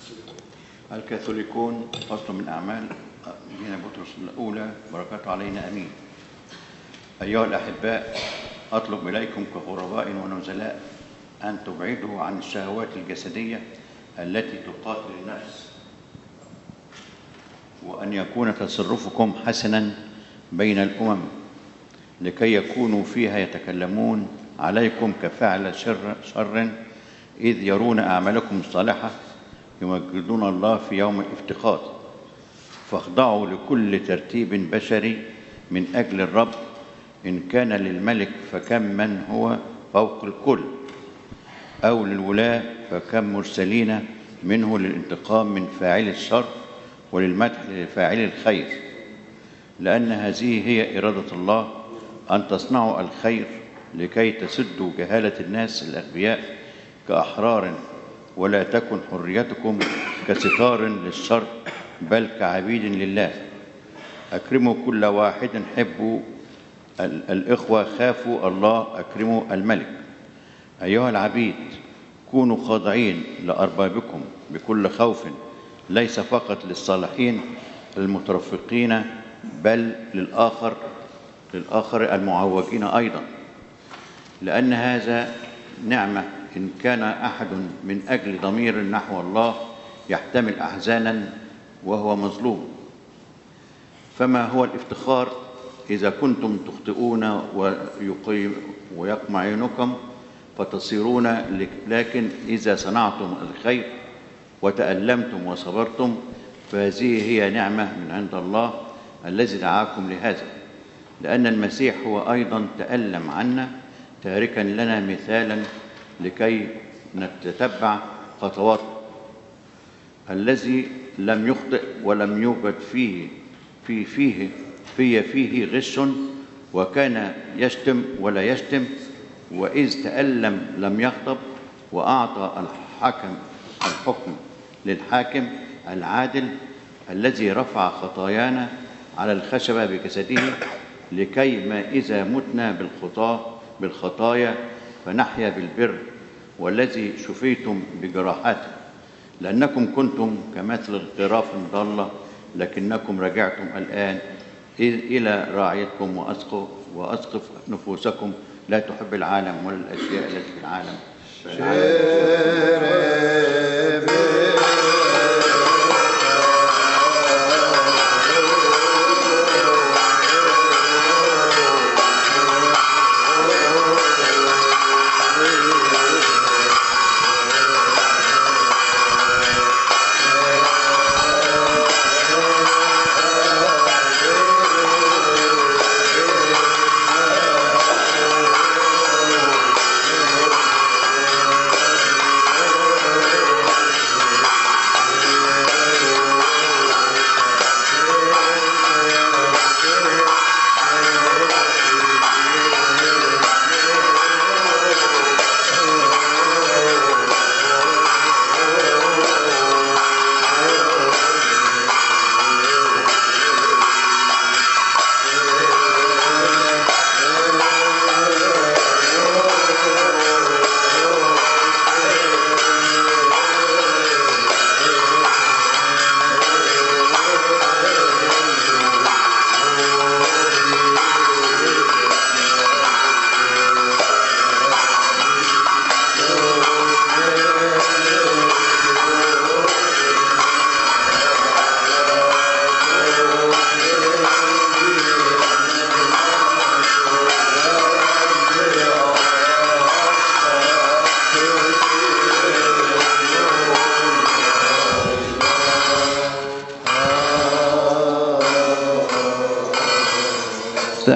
الكاثوليكون فصل من أعمال دين بطرس الأولى، بركاته علينا أمين. أيها الأحباء، أطلب إليكم كغرباء ونزلاء أن تبعدوا عن الشهوات الجسدية التي تقاتل النفس، وأن يكون تصرفكم حسنا بين الأمم لكي يكونوا فيها يتكلمون عليكم كفاعل شر إذ يرون أعمالكم الصالحة يمجدون الله في يوم الافتقاد. فاخضعوا لكل ترتيب بشري من أجل الرب، إن كان للملك فكم من هو فوق الكل، أو للولاة فكم مرسلين منه للانتقام من فاعل الشر وللمدح لفاعل الخير، لأن هذه هي إرادة الله أن تصنعوا الخير لكي تسدوا جهالة الناس الأغبياء كأحرار، ولا تكن حريتكم كستار للشر بل كعبيد لله. أكرموا كل واحد، حبوا الإخوة، خافوا الله، أكرموا الملك. أيها العبيد، كونوا خاضعين لأربابكم بكل خوف، ليس فقط للصالحين المترفقين بل للآخر المعوجين أيضا، لأن هذا نعمة إن كان أحد من أجل ضمير نحو الله يحتمل أحزانا وهو مظلوم. فما هو الافتخار إذا كنتم تخطئون ويقمعونكم فتصيرون، لكن إذا صنعتم الخير وتألمتم وصبرتم فهذه هي نعمة من عند الله الذي دعاكم لهذا، لأن المسيح هو أيضا تألم عنا تاركا لنا مثالا لكي نتتبع خطواته، الذي لم يخطئ ولم يوجد فيه غش، وكان يشتم ولا يشتم، وإذ تألم لم يغضب، وأعطى الحكم للحاكم العادل الذي رفع خطايانا على الخشبة بجسده، لكي ما إذا متنا بالخطايا فنحيا بالبر، والذي شفيتم بجراحاته، لأنكم كنتم كمثل الغراف ضالة، لكنكم رجعتم الآن إلى راعيتكم. وأسقف نفوسكم، لا تحب العالم ولا الأشياء التي في العالم.